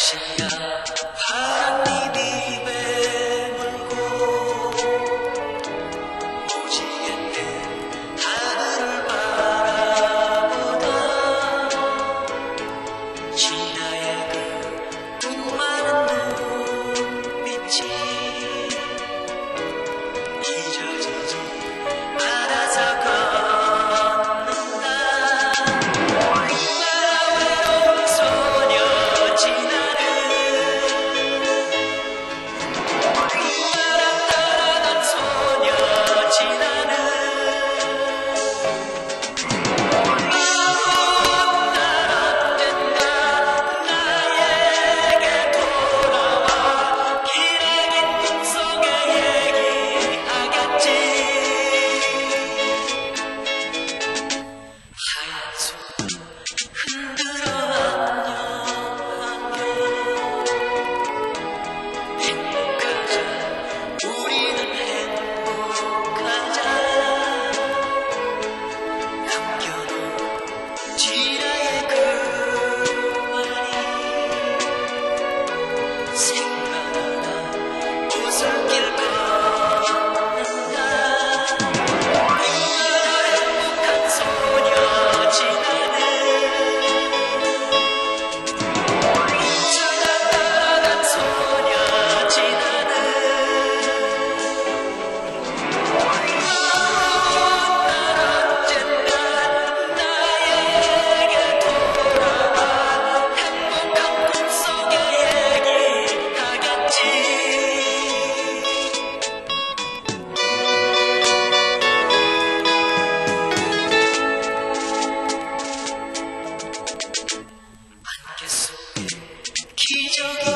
당신이야 바람잎이 배물고 오지않는 하늘을 바라보다 지나의 그 많은 눈빛이 잊어지지 않아서 걷는다. 외로운 소녀 지나는 바람 따라간 소녀 지나는 날 언젠가 나에게 돌아와 기레긴 꿈속에 얘기하겠지. 하얀 손을 흔들어 안녕하며 행복하자 우리는 행복하자 남겨놓은 지나의 그 말이 생각나 웃음길 걷는다. 행복한 소녀 지나는 훔쳐가 따라간 소녀 지나는 날 언젠가 나에게 돌아와 행복한 꿈속에 얘기하겠지. 안개 속에 기적이